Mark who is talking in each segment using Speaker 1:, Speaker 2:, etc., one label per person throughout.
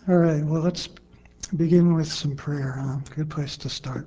Speaker 1: All right, well, let's begin with some prayer. Good place to start.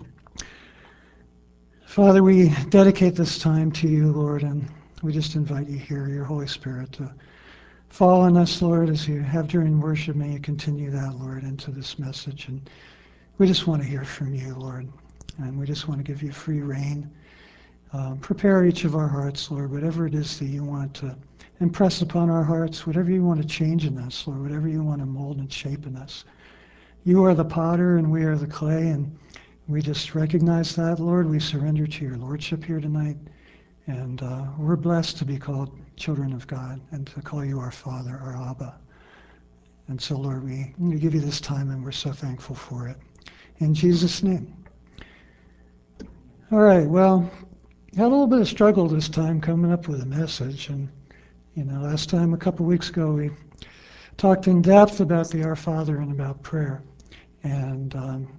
Speaker 1: Father, we dedicate this time to you, Lord, and we just invite you here, your Holy Spirit, to fall on us, Lord, as you have during worship. May you continue that, Lord, into this message. And we just want to hear from you, Lord, and we just want to give you free reign. Prepare each of our hearts, Lord, whatever it is that you want to impress upon our hearts, whatever you want to change in us, Lord, whatever you want to mold and shape in us. You are the potter and we are the clay, and we just recognize that, Lord. We surrender to your lordship here tonight, and we're blessed to be called children of God and to call you our Father, our Abba. And so, Lord, we give you this time, and we're so thankful for it. In Jesus' name. All right, well, had a little bit of struggle this time coming up with a message, and last time, a couple weeks ago, we talked in depth about the Our Father and about prayer. And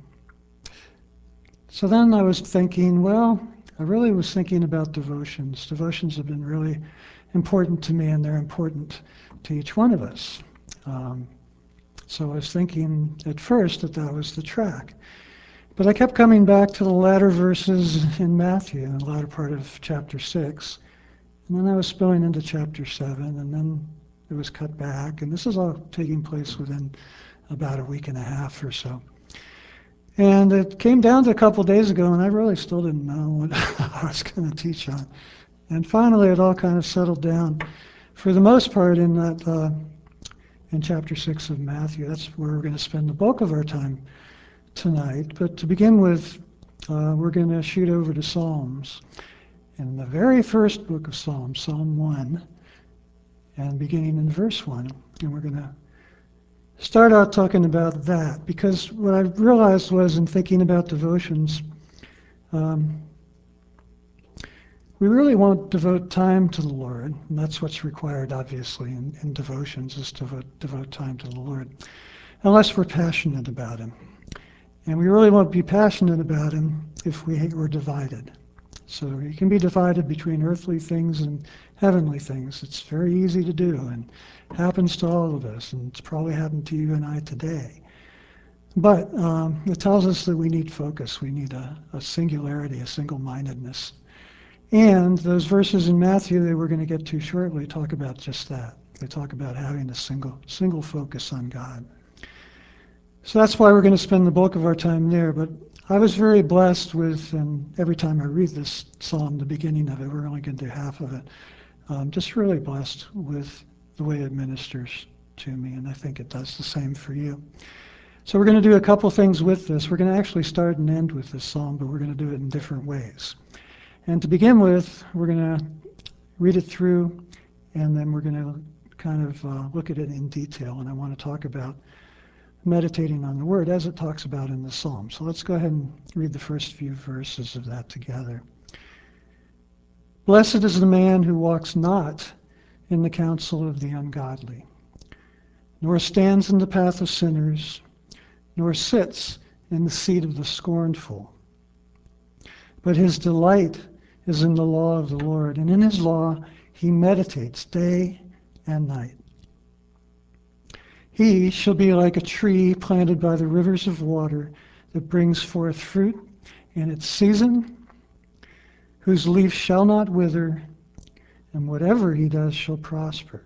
Speaker 1: so then I was thinking, I really was thinking about devotions. Devotions have been really important to me, and they're important to each one of us. So I was thinking at first that was the track. But I kept coming back to the latter verses in Matthew, in the latter part of chapter 6. And then I was spilling into chapter 7, and then it was cut back. And this is all taking place within about a week and a half or so. And it came down to a couple days ago, and I really still didn't know what I was going to teach on. And finally, it all kind of settled down, for the most part, in chapter 6 of Matthew. That's where we're going to spend the bulk of our time tonight. But to begin with, we're going to shoot over to Psalms. In the very first book of Psalms, Psalm 1, and beginning in verse 1. And we're going to start out talking about that, because what I realized was, in thinking about devotions, we really won't devote time to the Lord, and that's what's required, obviously, in devotions, is to devote time to the Lord, unless we're passionate about Him. And we really won't be passionate about Him if we're divided. So you can be divided between earthly things and heavenly things. It's very easy to do, and happens to all of us, and it's probably happened to you and I today. But it tells us that we need focus. We need a singularity, a single-mindedness. And those verses in Matthew that we're going to get to shortly talk about just that. They talk about having a single focus on God. So that's why we're going to spend the bulk of our time there. But I was very blessed with, and every time I read this psalm, the beginning of it, we're only going to do half of it, just really blessed with the way it ministers to me, and I think it does the same for you. So we're going to do a couple things with this. We're going to actually start and end with this psalm, but we're going to do it in different ways. And to begin with, we're going to read it through, and then we're going to kind of look at it in detail, and I want to talk about meditating on the Word as it talks about in the psalm. So let's go ahead and read the first few verses of that together. Blessed is the man who walks not in the counsel of the ungodly, nor stands in the path of sinners, nor sits in the seat of the scornful. But his delight is in the law of the Lord, and in his law he meditates day and night. He shall be like a tree planted by the rivers of water that brings forth fruit in its season, whose leaf shall not wither, and whatever he does shall prosper.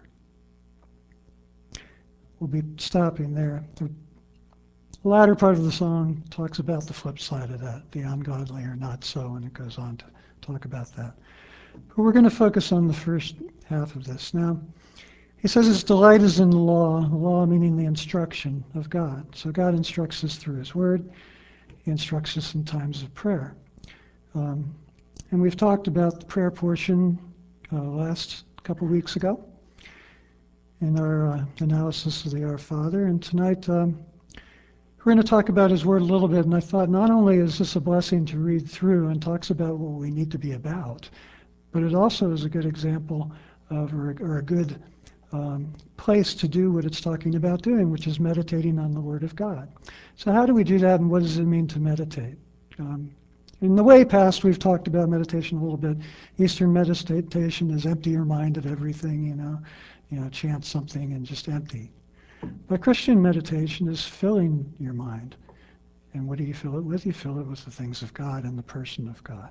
Speaker 1: We'll be stopping there. The latter part of the song talks about the flip side of that. The ungodly are not so, and it goes on to talk about that. But we're going to focus on the first half of this. Now, he says his delight is in the law meaning the instruction of God. So God instructs us through his word. He instructs us in times of prayer. And we've talked about the prayer portion last couple weeks ago in our analysis of the Our Father. And tonight we're going to talk about his word a little bit. And I thought, not only is this a blessing to read through and talks about what we need to be about, but it also is a good example of, or a good place to do what it's talking about doing, which is meditating on the Word of God. So how do we do that, and what does it mean to meditate? In the way past, we've talked about meditation a little bit. Eastern meditation is empty your mind of everything, chant something and just empty. But Christian meditation is filling your mind. And what do you fill it with? You fill it with the things of God and the person of God.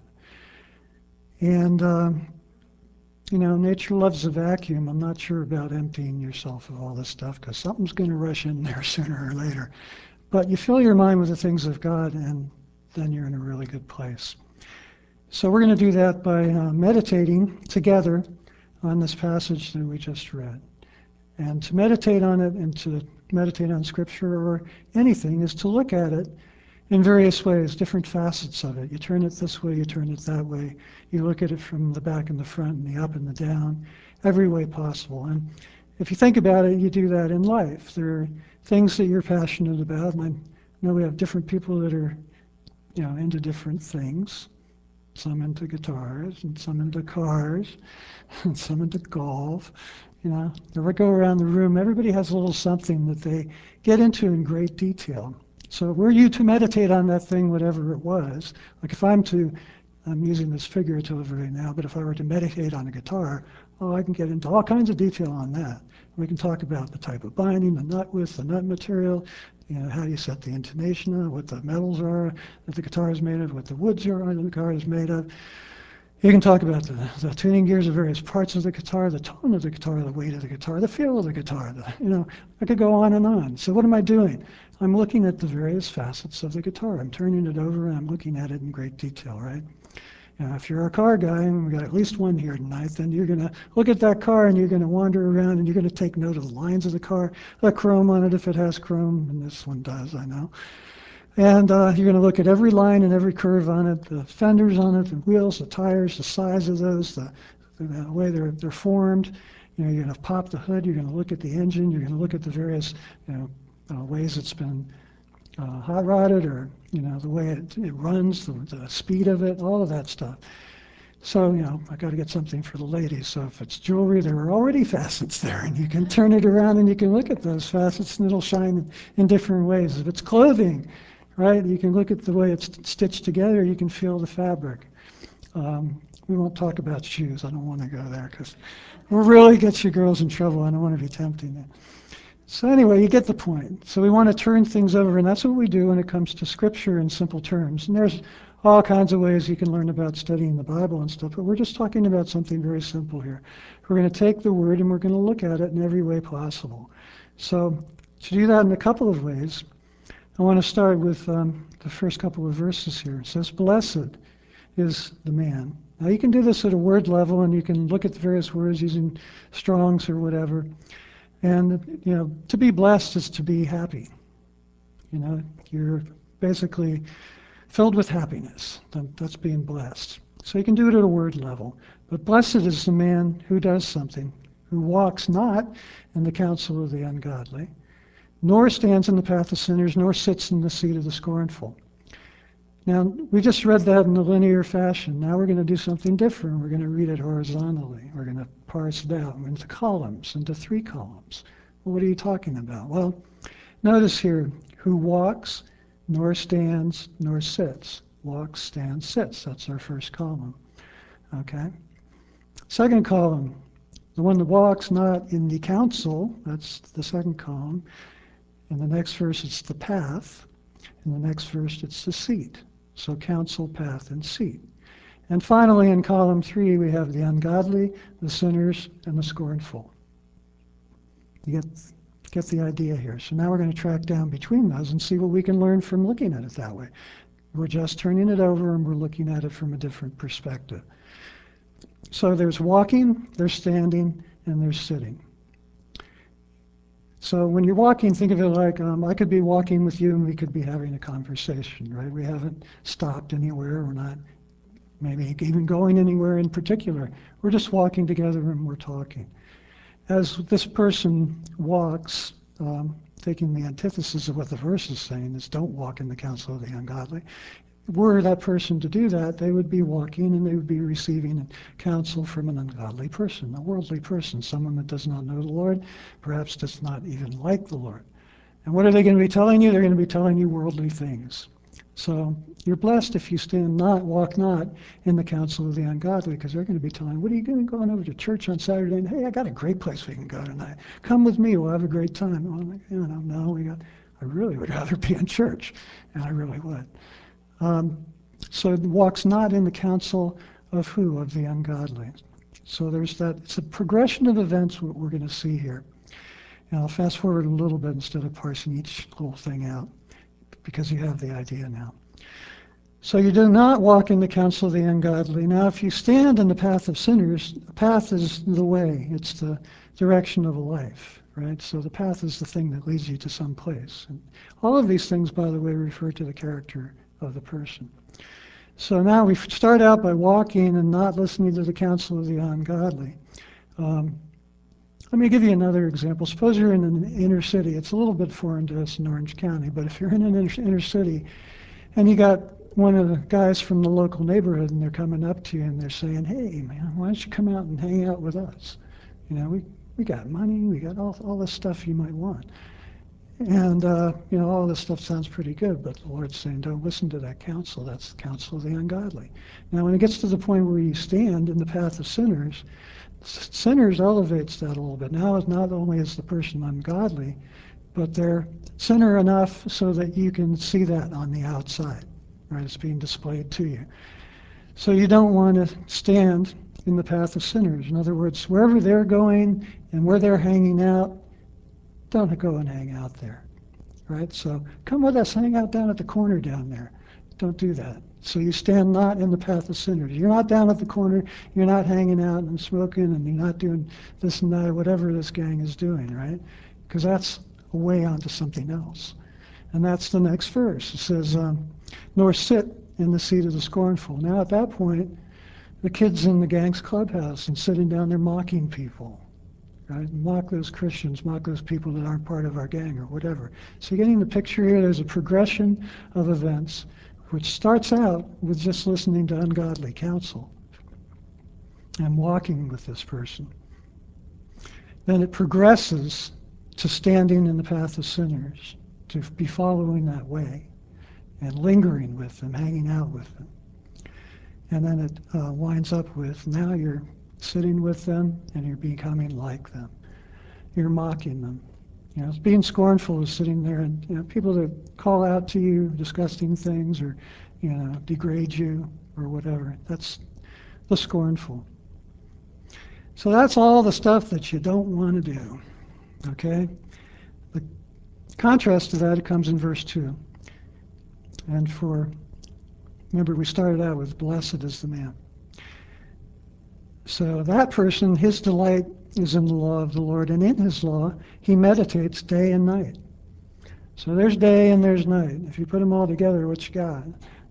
Speaker 1: And, nature loves a vacuum. I'm not sure about emptying yourself of all this stuff because something's going to rush in there sooner or later. But you fill your mind with the things of God, and then you're in a really good place. So we're going to do that by meditating together on this passage that we just read. And to meditate on it and to meditate on Scripture or anything is to look at it in various ways, different facets of it. You turn it this way, you turn it that way. You look at it from the back and the front and the up and the down, every way possible. And if you think about it, you do that in life. There are things that you're passionate about, and I know we have different people that are, into different things. Some into guitars, and some into cars, and some into golf. If I go around the room, everybody has a little something that they get into in great detail. So were you to meditate on that thing, whatever it was, like if I'm using this figuratively right now, but if I were to meditate on a guitar, I can get into all kinds of detail on that. We can talk about the type of binding, the nut width, the nut material, how you set the intonation on, what the metals are that the guitar is made of, what the woods are that the guitar is made of. You can talk about the tuning gears of various parts of the guitar, the tone of the guitar, the weight of the guitar, the feel of the guitar. I could go on and on. So what am I doing? I'm looking at the various facets of the guitar. I'm turning it over and I'm looking at it in great detail, right? If you're a car guy, and we've got at least one here tonight, then you're going to look at that car and you're going to wander around and you're going to take note of the lines of the car, the chrome on it if it has chrome, and this one does, I know. And you're going to look at every line and every curve on it, the fenders on it, the wheels, the tires, the size of those, the way they're formed. You're going to pop the hood. You're going to look at the engine. You're going to look at the various ways it's been hot rodded, or the way it runs, the speed of it, all of that stuff. So I got to get something for the ladies. So if it's jewelry, there are already facets there, and you can turn it around and you can look at those facets, and it'll shine in different ways. If it's clothing, right, you can look at the way it's stitched together. You can feel the fabric. We won't talk about shoes. I don't want to go there because it really gets you girls in trouble. I don't want to be tempting it. So anyway, you get the point. So we want to turn things over, and that's what we do when it comes to Scripture in simple terms. And there's all kinds of ways you can learn about studying the Bible and stuff, but we're just talking about something very simple here. We're going to take the Word and we're going to look at it in every way possible. So to do that in a couple of ways, I want to start with the first couple of verses here. It says, "Blessed is the man." Now you can do this at a word level, and you can look at the various words using Strong's or whatever. And, to be blessed is to be happy. You're basically filled with happiness. That's being blessed. So you can do it at a word level. But blessed is the man who does something, who walks not in the counsel of the ungodly, nor stands in the path of sinners, nor sits in the seat of the scornful. Now, we just read that in a linear fashion. Now we're going to do something different. We're going to read it horizontally. We're going to parse it out into columns, into 3 columns. Well, what are you talking about? Well, notice here, who walks, nor stands, nor sits. Walks, stands, sits. That's our first column. Okay? Second column, the one that walks not in the counsel, that's the second column. In the next verse, it's the path. In the next verse, it's the seat. So counsel, path, and seat. And finally, in column 3, we have the ungodly, the sinners, and the scornful. You get the idea here. So now we're going to track down between those and see what we can learn from looking at it that way. We're just turning it over and we're looking at it from a different perspective. So there's walking, there's standing, and there's sitting. So when you're walking, think of it like I could be walking with you and we could be having a conversation, right? We haven't stopped anywhere. We're not maybe even going anywhere in particular. We're just walking together and we're talking. As this person walks, taking the antithesis of what the verse is saying is don't walk in the counsel of the ungodly. Were that person to do that, they would be walking and they would be receiving counsel from an ungodly person, a worldly person, someone that does not know the Lord, perhaps does not even like the Lord. And what are they going to be telling you? They're going to be telling you worldly things. So you're blessed if you walk not in the counsel of the ungodly, because they're going to be telling, what are you doing going over to church on Saturday? And hey, I got a great place we can go tonight. Come with me, we'll have a great time. Well, I'm like, no, I really would rather be in church, and I really would. So it walks not in the counsel of who? Of the ungodly. So there's that. It's a progression of events what we're going to see here. And I'll fast forward a little bit instead of parsing each little thing out, because you have the idea now. So you do not walk in the counsel of the ungodly. Now, if you stand in the path of sinners, the path is the way. It's the direction of a life, right? So the path is the thing that leads you to some place. And all of these things, by the way, refer to the character of the person. So now we start out by walking and not listening to the counsel of the ungodly. Let me give you another example. Suppose you're in an inner city. It's a little bit foreign to us in Orange County, but if you're in an inner city and you got one of the guys from the local neighborhood and they're coming up to you and they're saying, hey, man, why don't you come out and hang out with us? We got money, we got all this stuff you might want. And, all this stuff sounds pretty good, but the Lord's saying, don't listen to that counsel. That's the counsel of the ungodly. Now, when it gets to the point where you stand in the path of sinners elevates that a little bit. Now, it's not only is the person ungodly, but they're sinner enough so that you can see that on the outside, right? It's being displayed to you. So you don't want to stand in the path of sinners. In other words, wherever they're going and where they're hanging out, don't go and hang out there, right? So come with us, hang out down at the corner down there. Don't do that. So you stand not in the path of sinners. You're not down at the corner. You're not hanging out and smoking, and you're not doing this and that, whatever this gang is doing, right? Because that's a way onto something else. And that's the next verse. It says, nor sit in the seat of the scornful. Now at that point, the kid's in the gang's clubhouse and sitting down there mocking people. Right? Mock those Christians, mock those people that aren't part of our gang or whatever. So getting the picture here, there's a progression of events which starts out with just listening to ungodly counsel and walking with this person. Then it progresses to standing in the path of sinners, to be following that way and lingering with them, hanging out with them. And then it winds up with, now you're sitting with them and you're becoming like them. You're mocking them. Being scornful is sitting there and people that call out to you, disgusting things, or degrade you or whatever. That's the scornful. So that's all the stuff that you don't want to do. Okay? The contrast to that, it comes in verse 2. And remember we started out with blessed is the man. So that person, his delight is in the law of the Lord, and in his law he meditates day and night. So there's day and there's night. If you put them all together, what you got?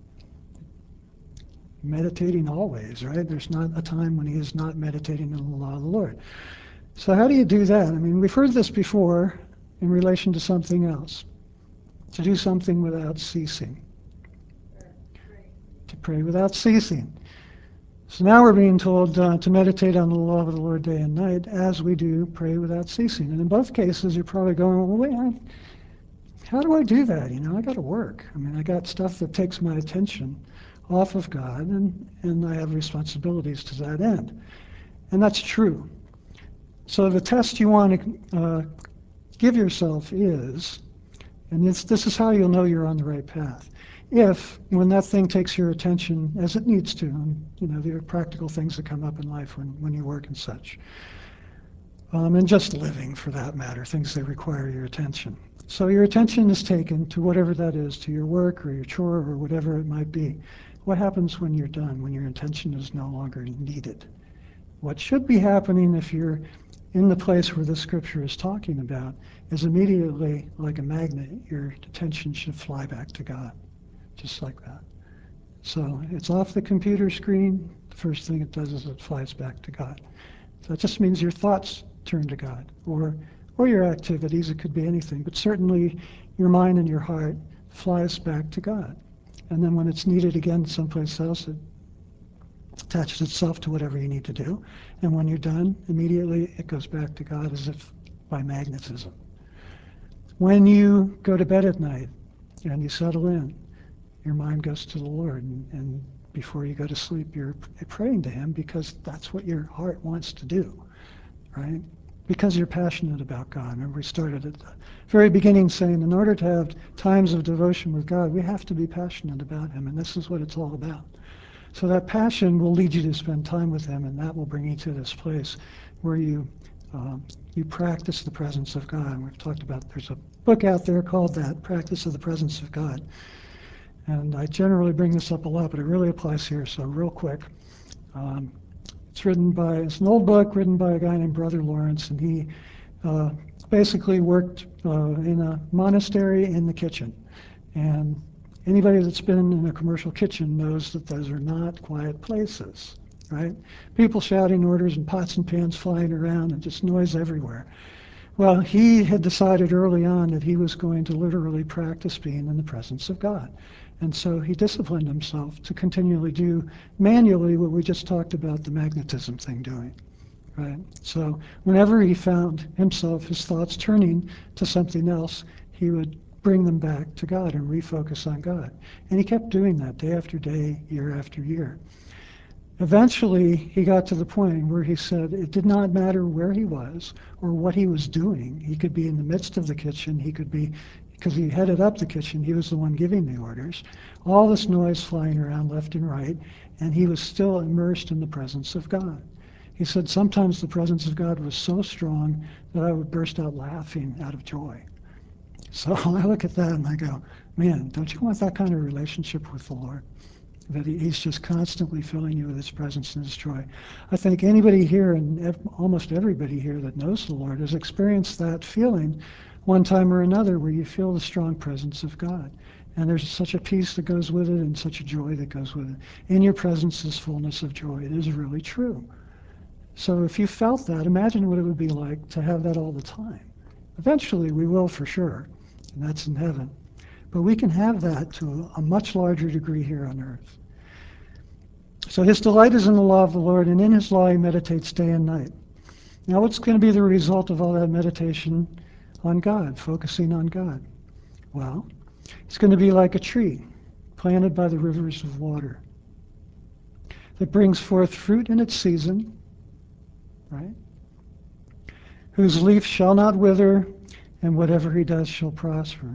Speaker 1: Meditating always, right? There's not a time when he is not meditating in the law of the Lord. So how do you do that? I mean, we've heard this before in relation to something else. To do something without ceasing. To pray without ceasing. So now we're being told to meditate on the law of the Lord day and night as we do pray without ceasing. And in both cases, you're probably going, well, wait, how do I do that? I got to work. I mean, I got stuff that takes my attention off of God, and I have responsibilities to that end. And that's true. So the test you want to give yourself is, and this is how you'll know you're on the right path. If, when that thing takes your attention, as it needs to, and there are practical things that come up in life when you work and such, and just living for that matter, things that require your attention. So your attention is taken to whatever that is, to your work or your chore or whatever it might be. What happens when you're done, when your attention is no longer needed? What should be happening if you're in the place where the scripture is talking about is immediately, like a magnet, your attention should fly back to God. Just like that. So it's off the computer screen. The first thing it does is it flies back to God. So it just means your thoughts turn to God, or your activities. It could be anything, but certainly your mind and your heart flies back to God. And then when it's needed again someplace else, it attaches itself to whatever you need to do. And when you're done, immediately it goes back to God as if by magnetism. When you go to bed at night and you settle in, your mind goes to the Lord, and before you go to sleep, you're praying to him because that's what your heart wants to do, right? Because you're passionate about God. Remember, we started at the very beginning saying in order to have times of devotion with God, we have to be passionate about him, and this is what it's all about. So that passion will lead you to spend time with him, and that will bring you to this place where you practice the presence of God. And we've talked about, there's a book out there called that, Practice of the Presence of God. And I generally bring this up a lot, but it really applies here, so real quick. It's an old book written by a guy named Brother Lawrence, and he basically worked in a monastery in the kitchen. And anybody that's been in a commercial kitchen knows that those are not quiet places, right? People shouting orders and pots and pans flying around and just noise everywhere. Well, he had decided early on that he was going to literally practice being in the presence of God. And so he disciplined himself to continually do manually what we just talked about the magnetism thing doing, right? So whenever he found himself, his thoughts turning to something else, he would bring them back to God and refocus on God. And he kept doing that day after day, year after year. Eventually, he got to the point where he said it did not matter where he was or what he was doing. He could be in the midst of the kitchen. He could be, because he headed up the kitchen, he was the one giving the orders. All this noise flying around left and right, and he was still immersed in the presence of God. He said sometimes the presence of God was so strong that I would burst out laughing out of joy. So I look at that and I go, man, don't you want that kind of relationship with the Lord? That he's just constantly filling you with his presence and his joy. I think anybody here, and almost everybody here that knows the Lord, has experienced that feeling one time or another where you feel the strong presence of God. And there's such a peace that goes with it and such a joy that goes with it. In your presence is fullness of joy. It is really true. So if you felt that, imagine what it would be like to have that all the time. Eventually we will for sure, and that's in heaven. But we can have that to a much larger degree here on earth. So his delight is in the law of the Lord, and in his law he meditates day and night. Now what's going to be the result of all that meditation on God, focusing on God? Well, it's going to be like a tree planted by the rivers of water that brings forth fruit in its season, right? Whose leaf shall not wither, and whatever he does shall prosper.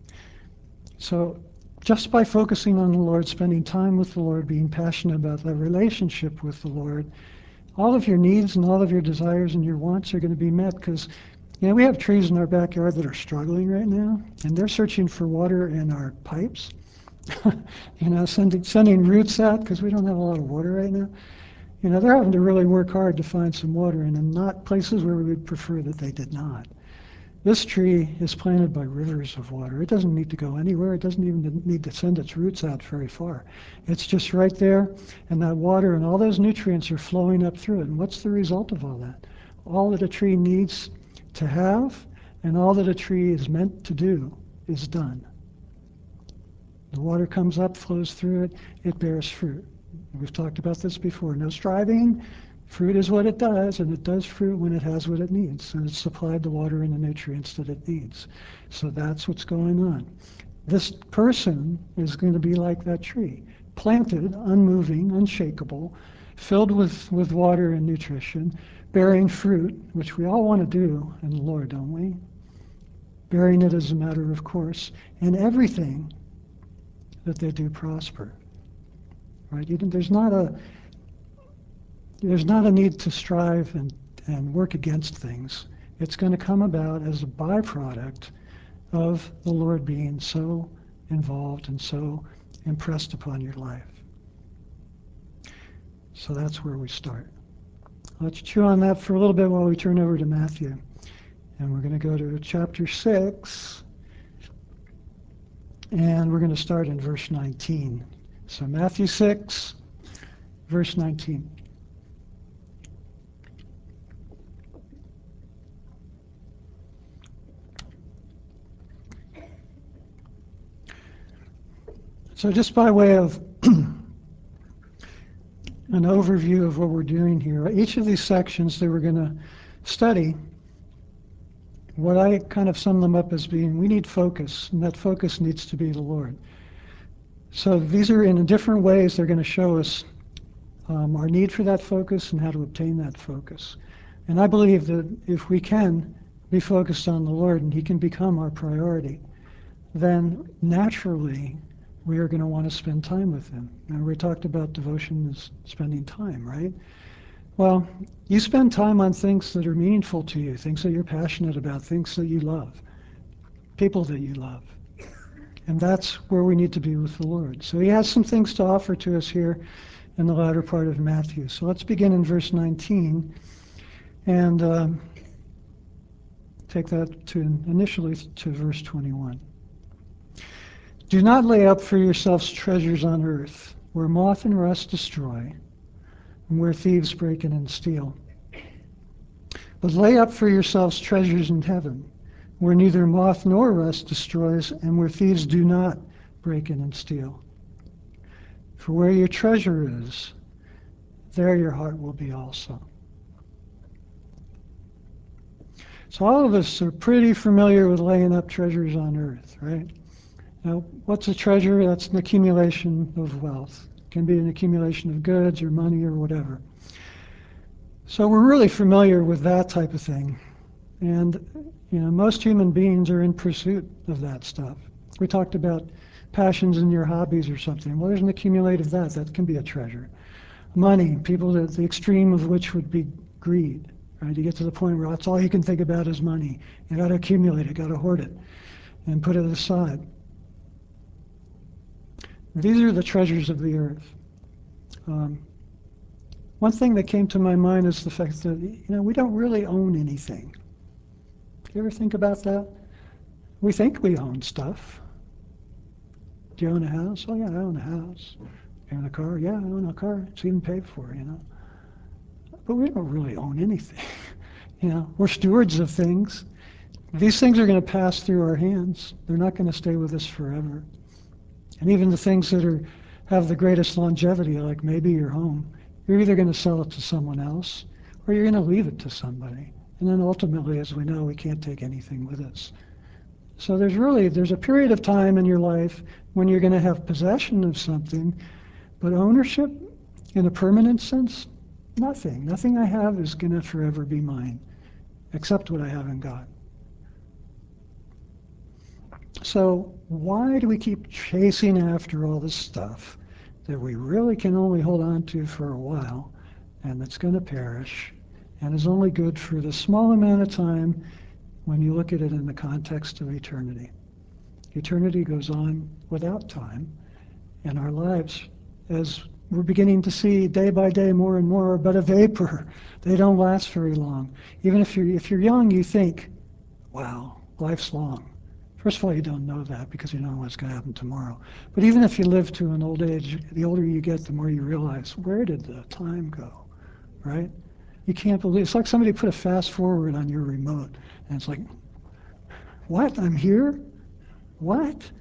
Speaker 1: So just by focusing on the Lord, spending time with the Lord, being passionate about that relationship with the Lord, all of your needs and all of your desires and your wants are going to be met because, we have trees in our backyard that are struggling right now, and they're searching for water in our pipes, sending roots out because we don't have a lot of water right now. They're having to really work hard to find some water, and in not places where we would prefer that they did not. This tree is planted by rivers of water. It doesn't need to go anywhere. It doesn't even need to send its roots out very far. It's just right there, and that water and all those nutrients are flowing up through it. And what's the result of all that? All that a tree needs to have and all that a tree is meant to do is done. The water comes up, flows through it, it bears fruit. We've talked about this before. No striving. Fruit is what it does, and it does fruit when it has what it needs, and it's supplied the water and the nutrients that it needs. So that's what's going on. This person is going to be like that tree, planted, unmoving, unshakable, filled with water and nutrition, bearing fruit, which we all want to do in the Lord, don't we? Bearing it as a matter of course, and everything that they do prosper. Right? There's not a need to strive and work against things. It's going to come about as a byproduct of the Lord being so involved and so impressed upon your life. So that's where we start. Let's chew on that for a little bit while we turn over to Matthew. And we're going to go to chapter 6, and we're going to start in verse 19. So Matthew 6, verse 19. So just by way of an overview of what we're doing here, each of these sections that we're going to study, what I kind of sum them up as being, we need focus, and that focus needs to be the Lord. So these are in different ways, they're going to show us our need for that focus and how to obtain that focus. And I believe that if we can be focused on the Lord and He can become our priority, then naturally we are going to want to spend time with Him. Now, we talked about devotion as spending time, right? Well, you spend time on things that are meaningful to you, things that you're passionate about, things that you love, people that you love. And that's where we need to be with the Lord. So He has some things to offer to us here in the latter part of Matthew. So let's begin in verse 19 and take that to initially to verse 21. Do not lay up for yourselves treasures on earth, where moth and rust destroy, and where thieves break in and steal. But lay up for yourselves treasures in heaven, where neither moth nor rust destroys, and where thieves do not break in and steal. For where your treasure is, there your heart will be also. So all of us are pretty familiar with laying up treasures on earth, right? Now, what's a treasure? That's an accumulation of wealth. It can be an accumulation of goods or money or whatever. So we're really familiar with that type of thing. And most human beings are in pursuit of that stuff. We talked about passions in your hobbies or something. Well, there's an accumulate of that. That can be a treasure. Money, people at the extreme of which would be greed. Right? You get to the point where that's all you can think about is money. You got to accumulate it, got to hoard it, and put it aside. These are the treasures of the earth. One thing that came to my mind is the fact that we don't really own anything. You ever think about that? We think we own stuff. Do you own a house? Oh yeah, I own a house. You own a car? Yeah, I own a car. It's even paid for, But we don't really own anything. We're stewards of things. These things are going to pass through our hands. They're not going to stay with us forever. And even the things that have the greatest longevity, like maybe your home, you're either going to sell it to someone else or you're going to leave it to somebody. And then ultimately, as we know, we can't take anything with us. So there's a period of time in your life when you're going to have possession of something, but ownership in a permanent sense, nothing. Nothing I have is going to forever be mine, except what I have in God. So why do we keep chasing after all this stuff that we really can only hold on to for a while, and that's going to perish, and is only good for the small amount of time when you look at it in the context of eternity? Eternity goes on without time, and our lives, as we're beginning to see day by day more and more, are but a vapor. They don't last very long. Even if you're young, you think, wow, life's long. First of all, you don't know that because you don't know what's going to happen tomorrow. But even if you live to an old age, the older you get, the more you realize, where did the time go, right? You can't believe, it's like somebody put a fast forward on your remote, and it's like, what, I'm here? What?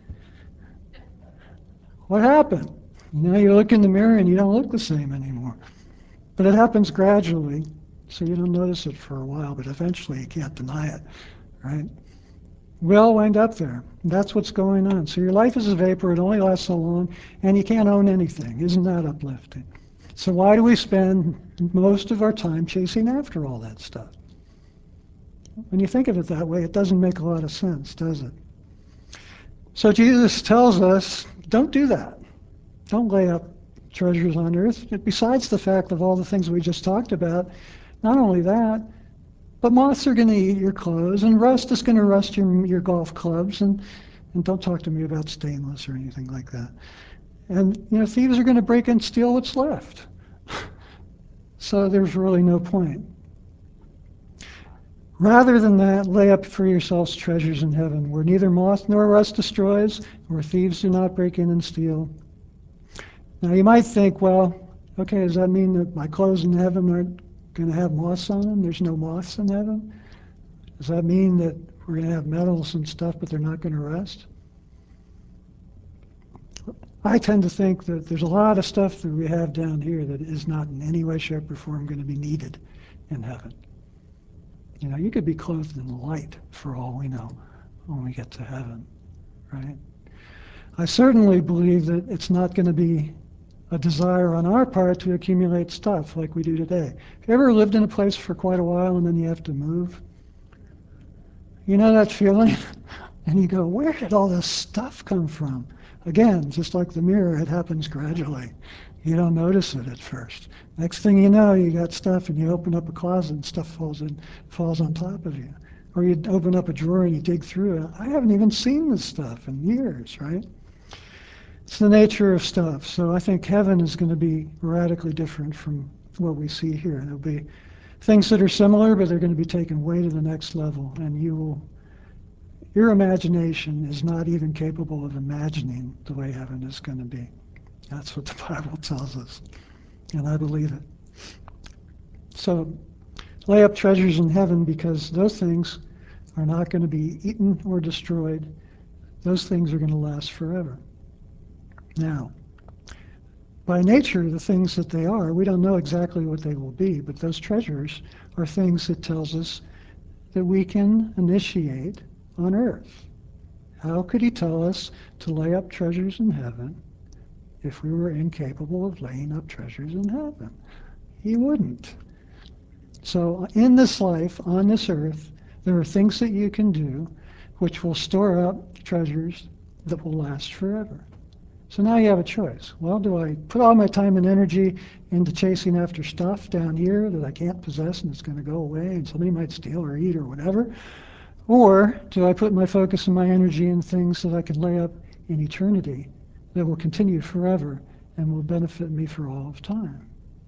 Speaker 1: What happened? Now you look in the mirror and you don't look the same anymore. But it happens gradually, so you don't notice it for a while, but eventually you can't deny it, right? We all wind up there. That's what's going on. So your life is a vapor. It only lasts so long, and you can't own anything. Isn't that uplifting? So why do we spend most of our time chasing after all that stuff? When you think of it that way, it doesn't make a lot of sense, does it? So Jesus tells us, don't do that. Don't lay up treasures on earth. Besides the fact of all the things we just talked about, not only that, but moths are going to eat your clothes, and rust is going to rust your golf clubs, and don't talk to me about stainless or anything like that. And thieves are going to break and steal what's left. So there's really no point. Rather than that, lay up for yourselves treasures in heaven, where neither moth nor rust destroys, where thieves do not break in and steal. Now you might think, well, okay, does that mean that my clothes in heaven aren't going to have moths on them? There's no moths in heaven? Does that mean that we're going to have metals and stuff, but they're not going to rust? I tend to think that there's a lot of stuff that we have down here that is not in any way, shape, or form going to be needed in heaven. You could be clothed in light for all we know when we get to heaven, right? I certainly believe that it's not going to be a desire on our part to accumulate stuff like we do today. Have you ever lived in a place for quite a while and then you have to move? You know that feeling? And you go, where did all this stuff come from? Again, just like the mirror, it happens gradually. You don't notice it at first. Next thing you know, you got stuff and you open up a closet and stuff falls on top of you. Or you open up a drawer and you dig through it. I haven't even seen this stuff in years, right? It's the nature of stuff. So I think heaven is going to be radically different from what we see here. There'll be things that are similar, but they're going to be taken way to the next level. And your imagination is not even capable of imagining the way heaven is going to be. That's what the Bible tells us. And I believe it. So lay up treasures in heaven because those things are not going to be eaten or destroyed. Those things are going to last forever. Now, by nature, the things that they are, we don't know exactly what they will be, but those treasures are things that tells us that we can initiate on earth. How could he tell us to lay up treasures in heaven if we were incapable of laying up treasures in heaven? He wouldn't. So in this life, on this earth, there are things that you can do which will store up treasures that will last forever. So now you have a choice. Well, do I put all my time and energy into chasing after stuff down here that I can't possess and it's going to go away and somebody might steal or eat or whatever? Or do I put my focus and my energy in things that I can lay up in eternity that will continue forever and will benefit me for all of time?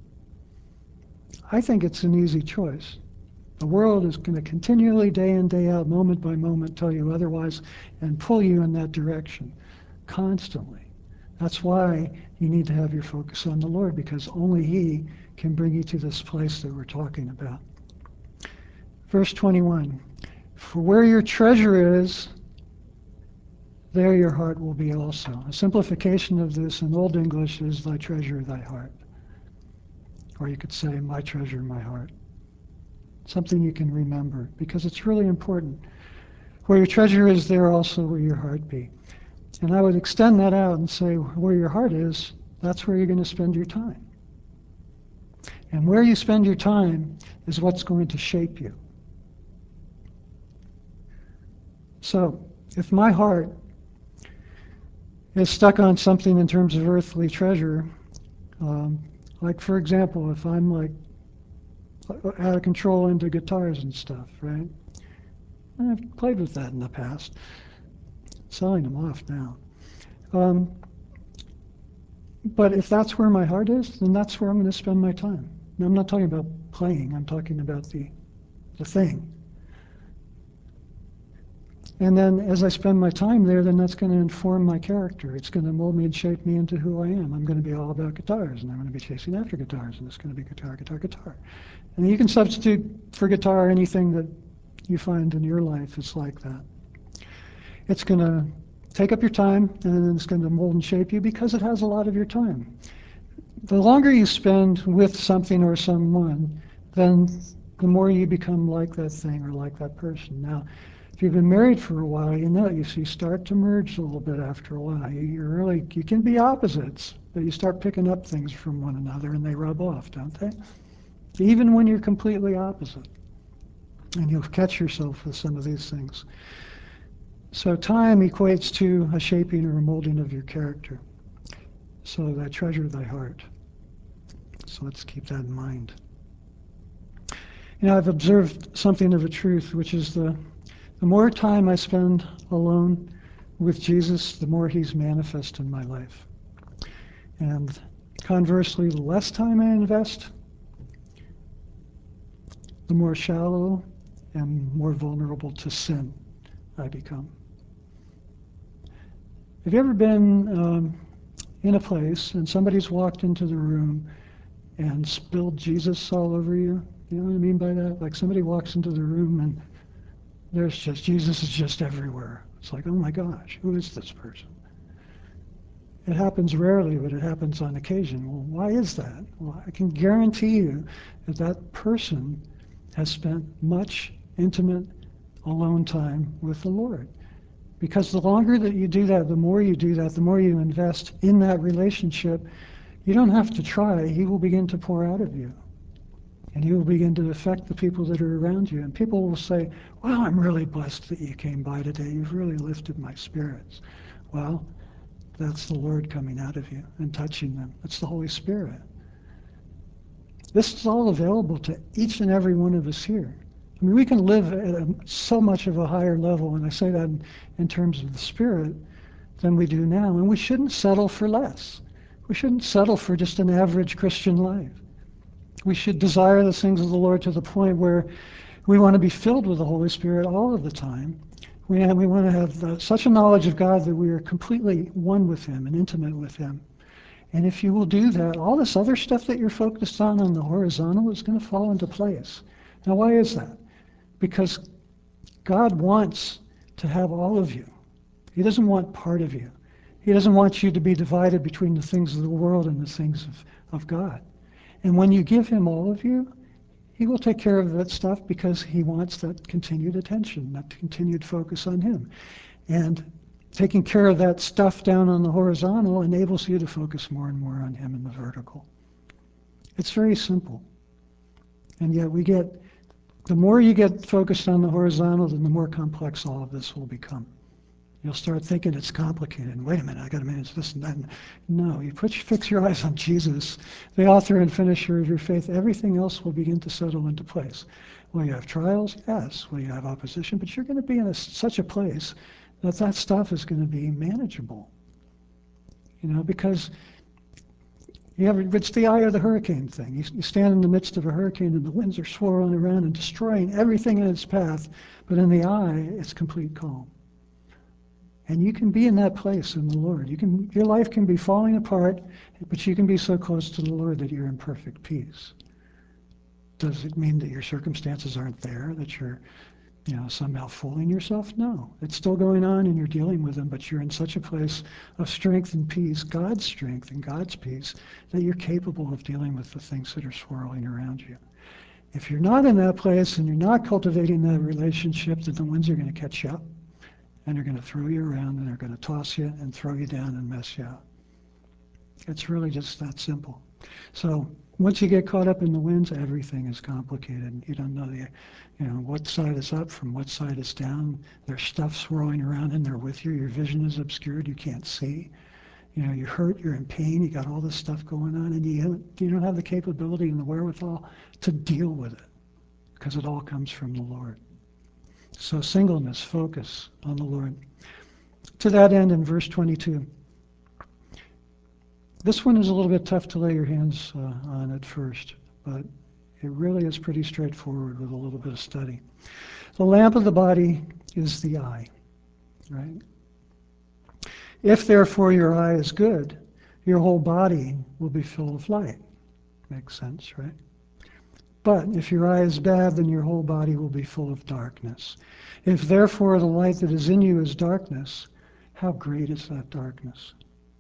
Speaker 1: I think it's an easy choice. The world is going to continually, day in, day out, moment by moment, tell you otherwise and pull you in that direction constantly. That's why you need to have your focus on the Lord, because only He can bring you to this place that we're talking about. Verse 21, for where your treasure is, there your heart will be also. A simplification of this in Old English is thy treasure, thy heart. Or you could say, my treasure, my heart. Something you can remember, because it's really important. Where your treasure is, there also will your heart be. And I would extend that out and say, where your heart is, that's where you're going to spend your time. And where you spend your time is what's going to shape you. So, if my heart is stuck on something in terms of earthly treasure, like for example, if I'm like out of control into guitars and stuff, right? I've played with that in the past. Selling them off now. But if that's where my heart is, then that's where I'm going to spend my time. Now, I'm not talking about playing, I'm talking about the thing. And then as I spend my time there, then that's going to inform my character. It's going to mold me and shape me into who I am. I'm going to be all about guitars, and I'm going to be chasing after guitars, and it's going to be guitar, guitar, guitar. And you can substitute for guitar anything that you find in your life is like that. It's going to take up your time, and then it's going to mold and shape you because it has a lot of your time. The longer you spend with something or someone, then the more you become like that thing or like that person. Now, if you've been married for a while, you know you start to merge a little bit after a while. You can be opposites, but you start picking up things from one another, and they rub off, don't they? Even when you're completely opposite, and you'll catch yourself with some of these things. So time equates to a shaping or a molding of your character. So thy treasure, thy heart. So let's keep that in mind. You know, I've observed something of a truth, which is the more time I spend alone with Jesus, the more he's manifest in my life. And conversely, the less time I invest, the more shallow and more vulnerable to sin I become. Have you ever been in a place and somebody's walked into the room and spilled Jesus all over you? You know what I mean by that? Like somebody walks into the room and there's just, Jesus is just everywhere. It's like, oh my gosh, who is this person? It happens rarely, but it happens on occasion. Well, why is that? Well, I can guarantee you that that person has spent much intimate alone time with the Lord. Because the longer that you do that, the more you do that, the more you invest in that relationship, you don't have to try. He will begin to pour out of you. And he will begin to affect the people that are around you. And people will say, wow, I'm really blessed that you came by today. You've really lifted my spirits. Well, that's the Lord coming out of you and touching them. It's the Holy Spirit. This is all available to each and every one of us here. I mean, we can live at so much of a higher level, and I say that in terms of the Spirit, than we do now. And we shouldn't settle for less. We shouldn't settle for just an average Christian life. We should desire the things of the Lord to the point where we want to be filled with the Holy Spirit all of the time. We want to have such a knowledge of God that we are completely one with Him and intimate with Him. And if you will do that, all this other stuff that you're focused on the horizontal is going to fall into place. Now, why is that? Because God wants to have all of you. He doesn't want part of you. He doesn't want you to be divided between the things of the world and the things of God. And when you give Him all of you, He will take care of that stuff because He wants that continued attention, that continued focus on Him. And taking care of that stuff down on the horizontal enables you to focus more and more on Him in the vertical. It's very simple. And yet the more you get focused on the horizontal, then the more complex all of this will become. You'll start thinking it's complicated. Wait a minute, I got to manage this and that. No, you fix your eyes on Jesus, the author and finisher of your faith. Everything else will begin to settle into place. Will you have trials? Yes. Will you have opposition? But you're going to be in such a place that stuff is going to be manageable. Because it's the eye of the hurricane thing. You stand in the midst of a hurricane and the winds are swirling around and destroying everything in its path, but in the eye, it's complete calm. And you can be in that place in the Lord. Your life can be falling apart, but you can be so close to the Lord that you're in perfect peace. Does it mean that your circumstances aren't there, that you're somehow fooling yourself? No. It's still going on and you're dealing with them, but you're in such a place of strength and peace, God's strength and God's peace, that you're capable of dealing with the things that are swirling around you. If you're not in that place and you're not cultivating that relationship, then the winds are going to catch you up. And they're going to throw you around, and they're going to toss you and throw you down and mess you up. It's really just that simple. So once you get caught up in the winds, everything is complicated. You don't know what side is up from what side is down. There's stuff swirling around in there with you. Your vision is obscured. You can't see. You're hurt. You're in pain. You got all this stuff going on, and you don't have the capability and the wherewithal to deal with it because it all comes from the Lord. So singleness, focus on the Lord. To that end, in verse 22, this one is a little bit tough to lay your hands on at first, but it really is pretty straightforward with a little bit of study. The lamp of the body is the eye, right? If therefore your eye is good, your whole body will be full of light. Makes sense, right? But if your eye is bad, then your whole body will be full of darkness. If therefore the light that is in you is darkness, how great is that darkness?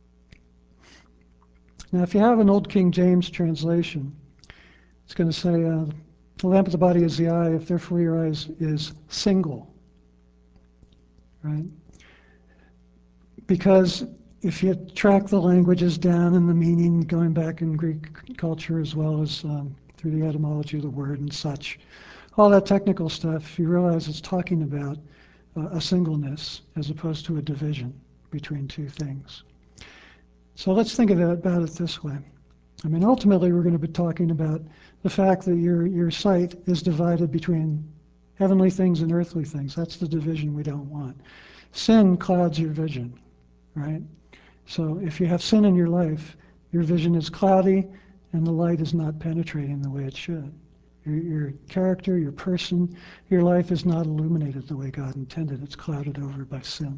Speaker 1: Now, if you have an old King James translation, it's going to say, the lamp of the body is the eye, if therefore your eye is single, right? Because if you track the languages down and the meaning, going back in Greek culture as well as through the etymology of the word and such, all that technical stuff, you realize it's talking about a singleness as opposed to a division between two things. So let's think about it this way. I mean, ultimately, we're going to be talking about the fact that your sight is divided between heavenly things and earthly things. That's the division we don't want. Sin clouds your vision, right? So if you have sin in your life, your vision is cloudy and the light is not penetrating the way it should. Your character, your person, your life is not illuminated the way God intended. It's clouded over by sin.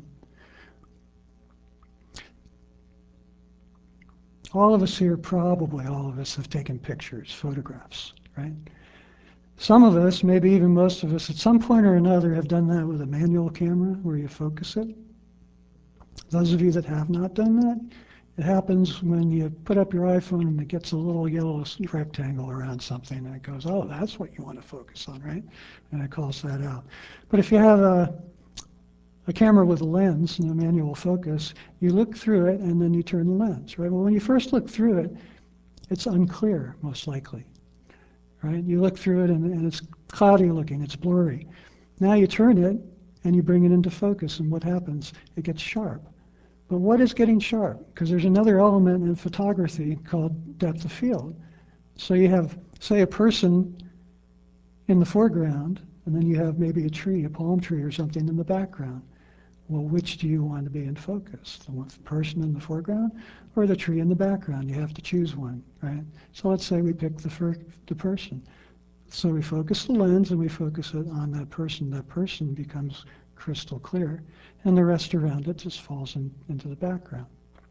Speaker 1: All of us here, probably all of us, have taken pictures, photographs, right? Some of us, maybe even most of us, at some point or another have done that with a manual camera where you focus it. Those of you that have not done that, it happens when you put up your iPhone and it gets a little yellow rectangle around something and it goes, oh, that's what you want to focus on, right? And it calls that out. But if you have a camera with a lens and a manual focus, you look through it and then you turn the lens, right? Well, when you first look through it, it's unclear, most likely, right? You look through it and it's cloudy looking, it's blurry. Now you turn it and you bring it into focus, and what happens? It gets sharp. But what is getting sharp? Because there's another element in photography called depth of field. So you have, say, a person in the foreground, and then you have maybe a tree, a palm tree or something in the background. Well, which do you want to be in focus? The person in the foreground or the tree in the background? You have to choose one, right? So let's say we pick the person. So we focus the lens and we focus it on that person. That person becomes crystal clear, and the rest around it just falls into the background.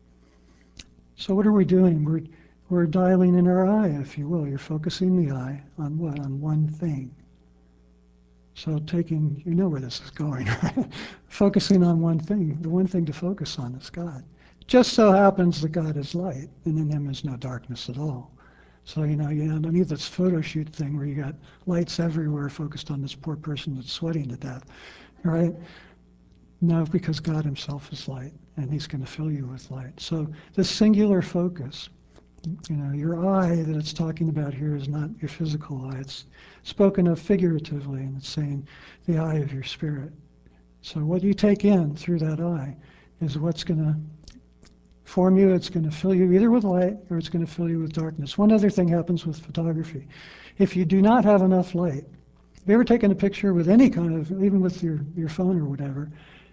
Speaker 1: So what are we doing? We're dialing in our eye, if you will. You're focusing the eye on what? On one thing. So you know where this is going, right? Focusing on one thing. The one thing to focus on is God. Just so happens that God is light, and in him is no darkness at all. So, you don't need this photo shoot thing where you got lights everywhere focused on this poor person that's sweating to death, right? No, because God himself is light, and he's going to fill you with light. So this singular focus, your eye that it's talking about here is not your physical eye. It's spoken of figuratively, and it's saying the eye of your spirit. So what you take in through that eye is what's going to form you. It's going to fill you either with light or it's going to fill you with darkness. One other thing happens with photography. If you do not have enough light, have you ever taken a picture with any kind of, even with your phone or whatever,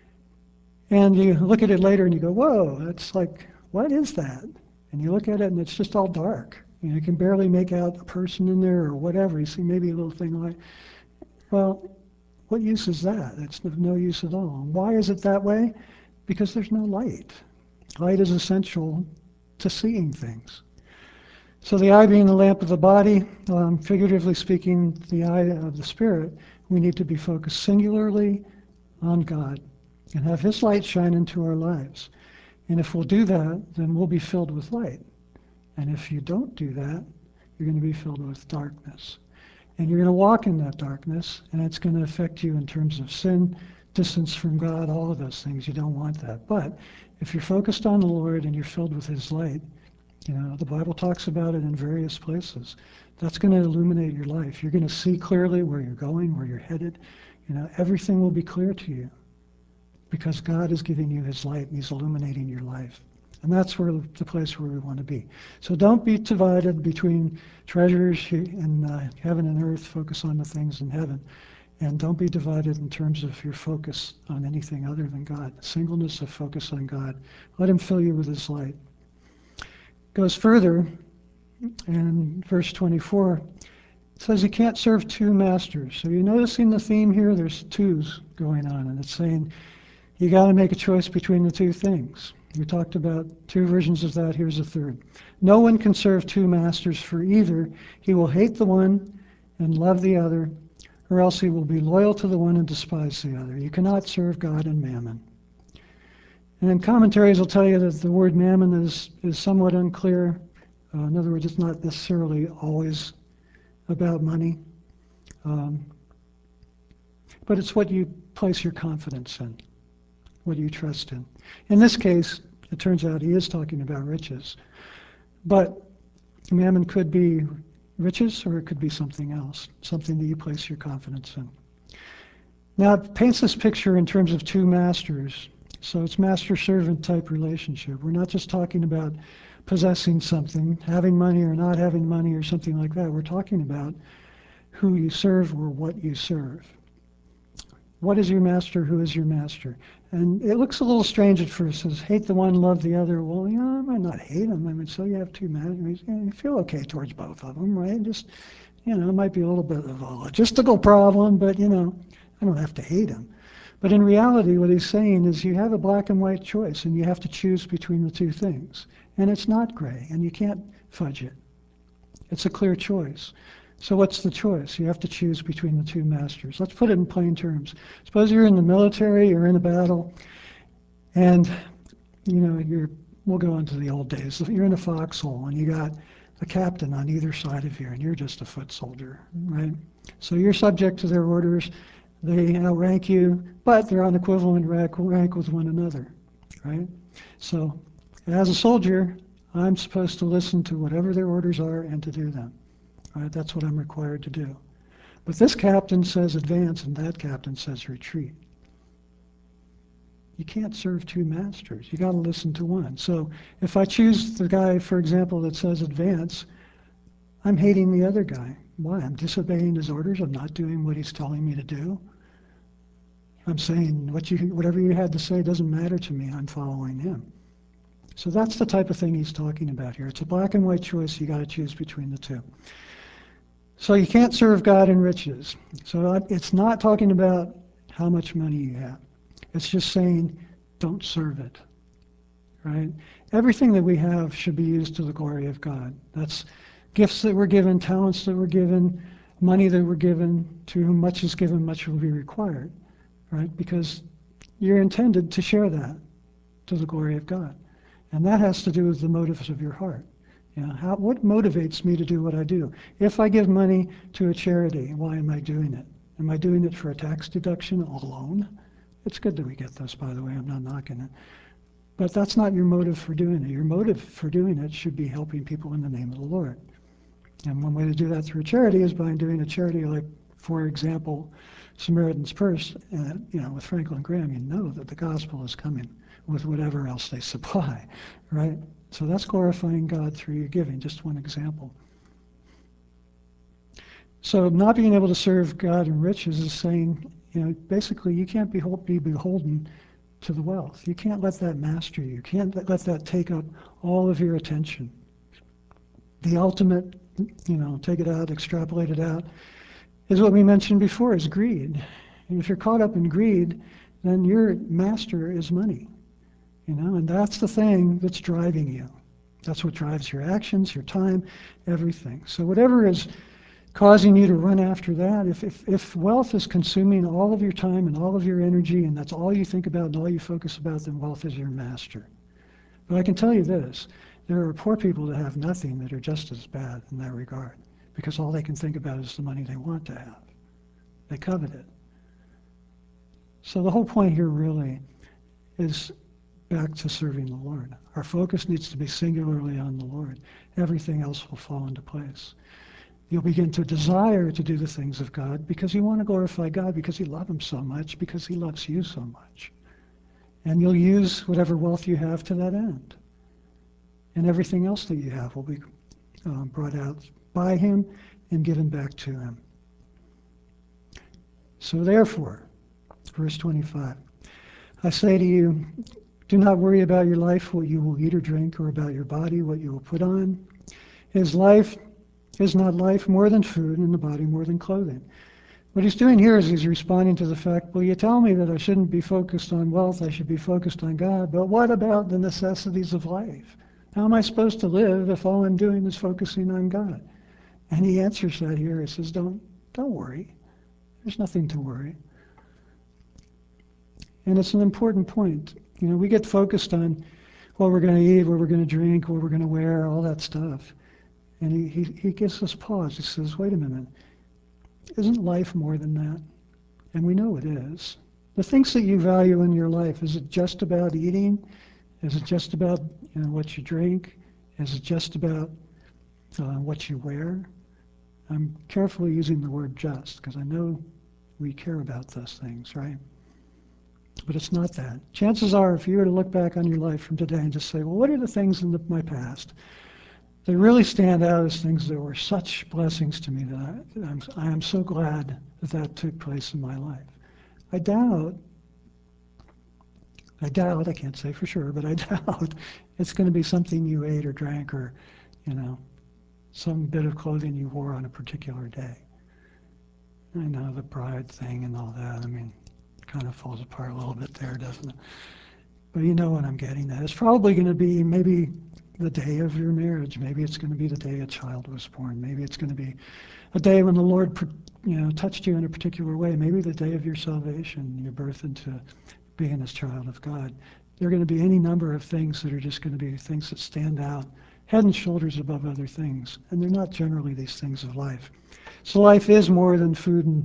Speaker 1: and you look at it later and you go, whoa, it's like, what is that? And you look at it and it's just all dark. You can barely make out a person in there or whatever. You see maybe a little thing like, well, what use is that? It's of no use at all. And why is it that way? Because there's no light. Light is essential to seeing things. So the eye being the lamp of the body, figuratively speaking, the eye of the spirit, we need to be focused singularly on God and have his light shine into our lives. And if we'll do that, then we'll be filled with light. And if you don't do that, you're going to be filled with darkness. And you're going to walk in that darkness, and it's going to affect you in terms of sin, distance from God, all of those things. You don't want that. But if you're focused on the Lord and you're filled with his light, the Bible talks about it in various places. That's going to illuminate your life. You're going to see clearly where you're going, where you're headed. Everything will be clear to you because God is giving you his light and he's illuminating your life. And that's the place where we want to be. So don't be divided between treasures in heaven and earth. Focus on the things in heaven. And don't be divided in terms of your focus on anything other than God. Singleness of focus on God. Let him fill you with his light. Goes further in verse 24. It says you can't serve two masters. So you're noticing the theme here? There's twos going on. And it's saying you got to make a choice between the two things. We talked about two versions of that. Here's a third. No one can serve two masters, for either he will hate the one and love the other, or else he will be loyal to the one and despise the other. You cannot serve God and mammon. And then commentaries will tell you that the word mammon is somewhat unclear. In other words, it's not necessarily always about money. But it's what you place your confidence in, what you trust in. In this case, it turns out he is talking about riches. But mammon could be riches, or it could be something else, something that you place your confidence in. Now, it paints this picture in terms of two masters. So it's master-servant type relationship. We're not just talking about possessing something, having money or not having money or something like that. We're talking about who you serve or what you serve. What is your master? Who is your master? And it looks a little strange at first. It says, hate the one, love the other. Well, I might not hate them. So you have two masters. You feel okay towards both of them, right? Just, it might be a little bit of a logistical problem, but, I don't have to hate them. But in reality, what he's saying is you have a black and white choice, and you have to choose between the two things. And it's not gray, and you can't fudge it. It's a clear choice. So what's the choice? You have to choose between the two masters. Let's put it in plain terms. Suppose you're in the military, you're in a battle, and we'll go into the old days. You're in a foxhole, and you got a captain on either side of you, and you're just a foot soldier, right? So you're subject to their orders. They outrank you, but they're on equivalent rank with one another, right? So, as a soldier, I'm supposed to listen to whatever their orders are and to do them. Right? That's what I'm required to do. But this captain says advance, and that captain says retreat. You can't serve two masters. You got to listen to one. So if I choose the guy, for example, that says advance, I'm hating the other guy. Why? I'm disobeying his orders. I'm not doing what he's telling me to do. I'm saying whatever you had to say doesn't matter to me. I'm following him. So that's the type of thing he's talking about here. It's a black and white choice. You got to choose between the two. So you can't serve God in riches. So it's not talking about how much money you have. It's just saying, don't serve it, right? Everything that we have should be used to the glory of God. That's gifts that we're given, talents that we're given, money that we're given. To whom much is given, much will be required, right? Because you're intended to share that to the glory of God. And that has to do with the motives of your heart. You know, what motivates me to do what I do? If I give money to a charity, why am I doing it? Am I doing it for a tax deduction alone? It's good that we get those, by the way. I'm not knocking it. But that's not your motive for doing it. Your motive for doing it should be helping people in the name of the Lord. And one way to do that through charity is by doing a charity like, for example, Samaritan's Purse. With Franklin Graham, you know that the gospel is coming with whatever else they supply, right? So that's glorifying God through your giving, just one example. So not being able to serve God in riches is saying, basically you can't be beholden to the wealth. You can't let that master you. You can't let that take up all of your attention. The ultimate, take it out, extrapolate it out, is what we mentioned before, is greed. And if you're caught up in greed, then your master is money. And that's the thing that's driving you. That's what drives your actions, your time, everything. So whatever is causing you to run after that, if wealth is consuming all of your time and all of your energy, and that's all you think about and all you focus about, then wealth is your master. But I can tell you this, there are poor people that have nothing that are just as bad in that regard, because all they can think about is the money they want to have. They covet it. So the whole point here really is back to serving the Lord. Our focus needs to be singularly on the Lord. Everything else will fall into place. You'll begin to desire to do the things of God because you want to glorify God, because you love him so much, because he loves you so much. And you'll use whatever wealth you have to that end. And everything else that you have will be brought out by him and given back to him. So therefore, verse 25, I say to you, do not worry about your life, what you will eat or drink, or about your body, what you will put on. Is not life more than food, and the body more than clothing? What he's doing here is he's responding to the fact, well, you tell me that I shouldn't be focused on wealth, I should be focused on God, but what about the necessities of life? How am I supposed to live if all I'm doing is focusing on God? And he answers that here. He says, don't worry. There's nothing to worry. And it's an important point. We get focused on what we're going to eat, what we're going to drink, what we're going to wear, all that stuff. And he gives us pause. He says, wait a minute. Isn't life more than that? And we know it is. The things that you value in your life, is it just about eating? Is it just about what you drink? Is it just about what you wear? I'm carefully using the word just, because I know we care about those things, right? But it's not that. Chances are, if you were to look back on your life from today and just say, well, what are the things in my past that really stand out as things that were such blessings to me that I am so glad that took place in my life? I doubt, I can't say for sure, but I doubt it's going to be something you ate or drank or, some bit of clothing you wore on a particular day. I know the bride thing and all that, it kind of falls apart a little bit there, doesn't it? But you know what I'm getting at. It's probably going to be maybe the day of your marriage. Maybe it's going to be the day a child was born. Maybe it's going to be a day when the Lord, touched you in a particular way. Maybe the day of your salvation, your birth into being a child of God. There are going to be any number of things that are just going to be things that stand out, head and shoulders above other things. And they're not generally these things of life. So life is more than food